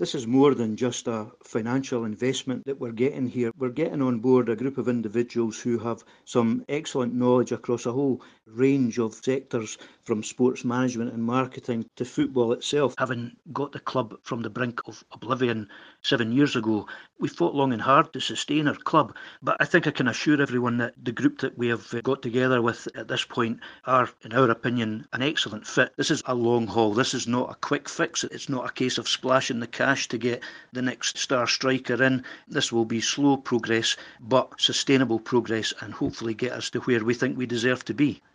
This is more than just a financial investment that we're getting here. We're getting on board a group of individuals who have some excellent knowledge across a whole range of sectors, from sports management and marketing to football itself. Having got the club from the brink of oblivion 7 years ago, we fought long and hard to sustain our club. But I think I can assure everyone that the group that we have got together with at this point are, in our opinion, an excellent fit. This is a long haul. This is not a quick fix. It's not a case of splashing the cash to get the next star striker in. This will be slow progress, but sustainable progress, and hopefully get us to where we think we deserve to be.